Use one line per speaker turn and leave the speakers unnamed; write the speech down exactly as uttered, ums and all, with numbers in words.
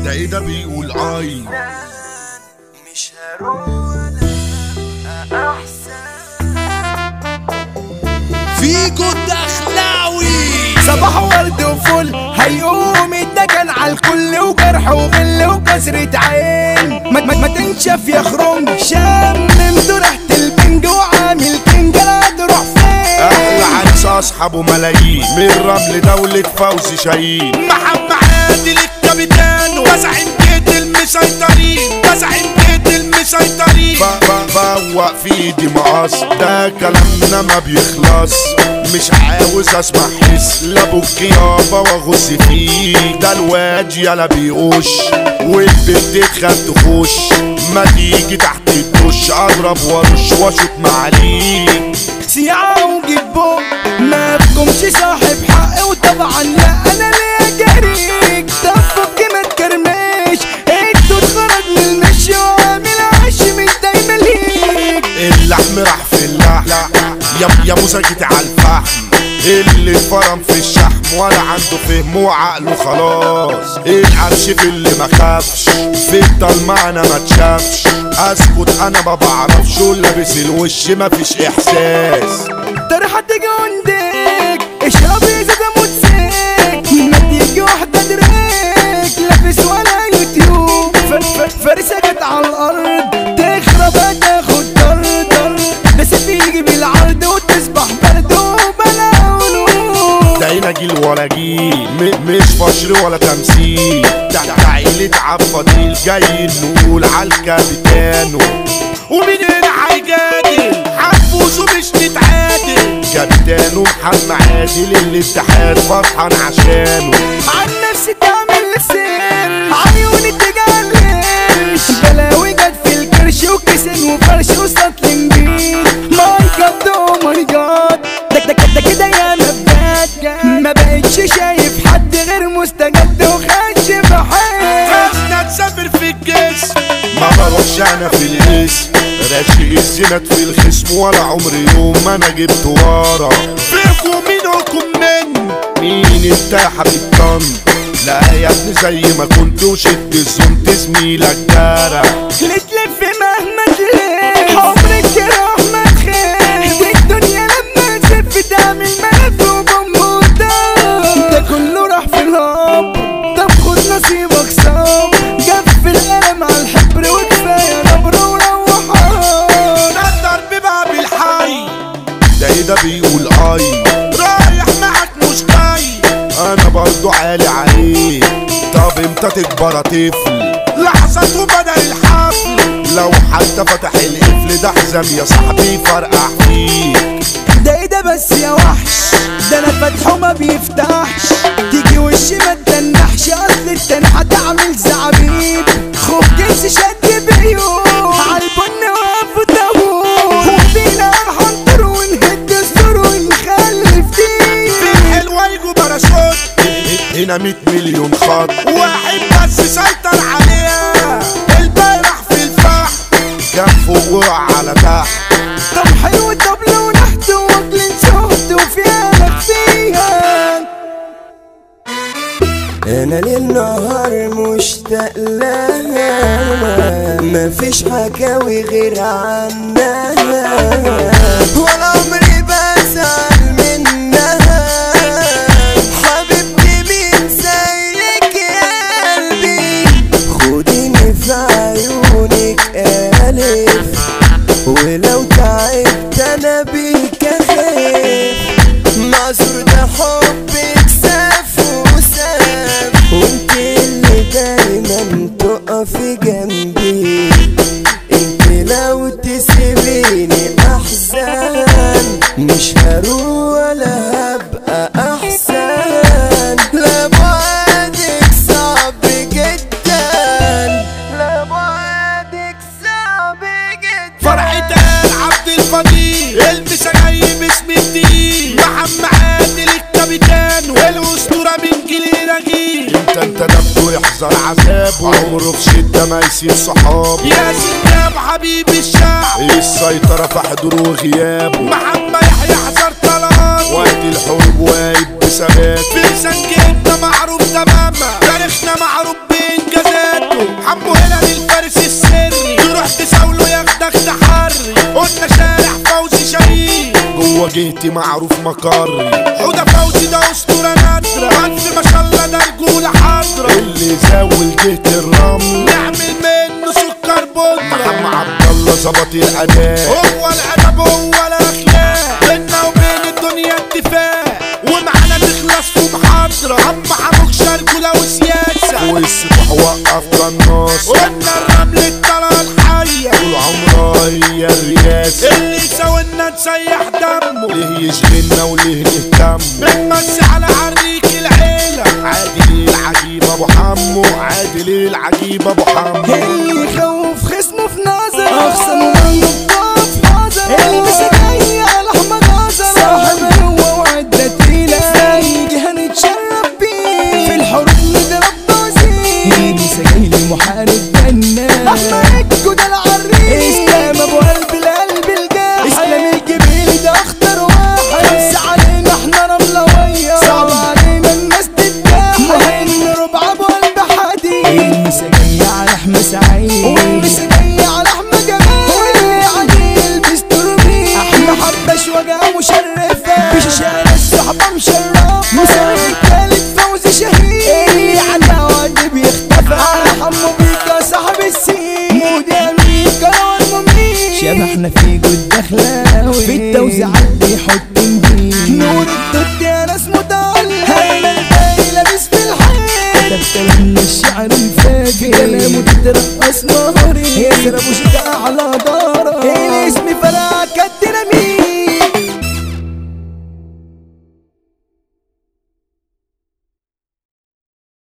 ده ايه ده بيقول اي
مش هروح ولا احسن
فيكو الدخلاوي
صباح ورد وفل هيقوم الدجن على الكل وجرح وغل وكسرة عين ما, ما, ما تنشف يا خرم شممت ريحة البنج وعامل كنج لا تروح فين
احلى عريس اصحابه ملايين من رمل دولة فوزي شاهين
محمد عادل الكابيتان وزعم جيت المسيطرين وزعم جيت المسيطرين
بوق في ايدي مقص ده كلامنا ما بيخلص مش عاوز اسمع حس لابوك يابا واغص فيك ده الواد يالا بيقش والبنت تخاف تخش ما تيجي تحت الدش اضرب وارش واشوط معاليك
سيعة وجيبو ما بكمش صاحب حق وطبعا لا انا ليه جريك طفك ما تكرمش انتو اتخرج من المشي وعامل عش مش دايما ليك
اللحم راح في اللحم يا يا موسى جيت على الفحم اللي اتفرم في الشحم ولا عنده فهم وعقله خلاص القرش في اللي ما خافش في الضلمة انا ما تشافش اسكت انا ما بعرفش ولابس الوش ما فيش احساس
طرحة تيجي عندك اشربي ازازة موتسيك ما تيجي واحدة دريك لابس ولا يوتيوب فرسة جت على الارض تخرب هتاخد در در بس تيجي بالعرض وتصبح برد وبلا قلوب
ده هنا جيل ولا جيل مش فشر ولا تمثيل ده ده عيلة عفضيل جاي نقول عالكابيتانو
ومين هنا هيجادل هنفوز ومش نتعادل
كابيتانو محمد عادل الاتحاد فرحان عشانه
عن نفسي تعمل سر عيوني تجلش بلاوي جت في الكرش وكسن وفرش وسط الانجيل ماي جاد او ماي جاد ده ده ده كده يا مبدأ ما بقتش شايف حد غير مستجد وخش بحيل
خلنا نسافر في الجسم
ما بروحش انا في الاسم راشق الزنات في الخصم ولا عمري يوم ما انا جبت ورا
فيكم منكم من
مين انت يا حبيب طن لا يا ابني زي ما كنت وشد الزوم زميلك جارة
لتلف مهما تلف عمرك تروح ما تخاف الدنيا لما تلف تعمل ملف وبموتة ده كله راح في الهب طب خد نصيبك صاب جف القلم على الحبر وكفاية نبر وروحان
الضرب بقى بالحي
ده ايه ده بيقول اي
رايح معك مش جاي
انا برضو عالي عليك طب امتى تكبر يا طفل
لحظة وبدأ الحفل
لو حتى فتح القفل ده حزام يا صاحبي فرقع فيك
ده ايه ده بس يا وحش ده انا فاتحه ما بيفتحش تيجي وشي ما تدنحش اصل التنحة تعمل زعبيب خوف جنس شد بعيون عالبن واقف وتابوت وفينا هنطر ونهد السور ونخلف دي
في الحلوة يجوا باراشوت
هنا مية مليون خط
واحد بس سيطر عليها الباقي راح في الفحم
كان فوق وقع على تحت
طب حلو طبل ونحت واكلين شهد وفيها فيها
انا ليل نهار مشتاق لها مفيش حكاوي غير عنها ولا عمري بزعل منها حبيبتي مين زيك يا قلبي خديني في عيونك ألف ولو تعبت انا بيك اخاف معذور ده حبك ساف وساف وانت اللي دايما تقفي جنبي انت لو تسيبيني احزان مش هروح ولا هبقى احسن لا بعدك صعب جدا لا بعدك صعب جدا
فرحة عبد الفضيل البس جاي باسم الدين محمد عادل الكابيتان والاسطورة من جيل لجيل
انت انت نبته يحذر عذابه عمره في شدة ما يسيب صحابه
يا سلام حبيب الشعب
السيطرة في حضوره وغيابه
محمد يحيى حذر طلال
وقت الحروب واقف بثبات
في سنجتنا معروف تماما تاريخنا معروف بإنجازات
جهتي معروف مقري.
حوده فوزي ده اسطوره نادره، قد ما شاء الله ده رجوله حاضره،
اللي زاول جهة الرمل
نعمل منه سكر بودره.
محمد عبد الله ظبط الاداء،
هو الادب هو الاخلاق، بينا وبين الدنيا اتفاق، ومعانا نخلص في محاضره. عم حموك شرجوله وسياسه،
والسفاح وقف قناص،
قلنا الرمل الطلعه الحيه،
طول عمرها هي الرياسة.
اللي يساوينا نسيح دمه،
ليه يشغلنا وليه نهتم،
بنمسي على عريك العيله.
عادل العجيب ابو حمو، عادل العجيب ابو حمو.
اللي يخوف خصمه في نظر، اخصم منه بطاف حذر، اللي سجاي على احمد غزر، صاحب هو وعدة تقيلة، زي هنتشرف بيه في الحروب نضرب بوزير، اللي سجاي لمحارب بنان، احمد الجودة العريس، اسلام ابو قلب القلب الجاحد، اسلام الجبيل ده اخطر واحد، خمسة علينا احنا رملوية، صعب علينا الناس تتجاحد، مهن ربع ابو قلب حديد، المسا جاي على احمد سعيد، والمسا جاي على احمد جمال، واللي عديل بيستربيه، احمد حبش وجهه مشرفة، بشاشة الصحبة مشرفة، مسا التالت فوزي شهيد، اللي على واد بيختفى، على حمو بيكا صاحب السين، مودي امين كروان مميت، شبحنا في جود دخلاوي، في التوزيعات بيحط نجيل، نور الدود يا ناس متعلق، هيمن باقي لابس في الحيط، ده كلامنا الشعر الفاجر، كلامه تترقص نهاري، ياسر ابو شجاع على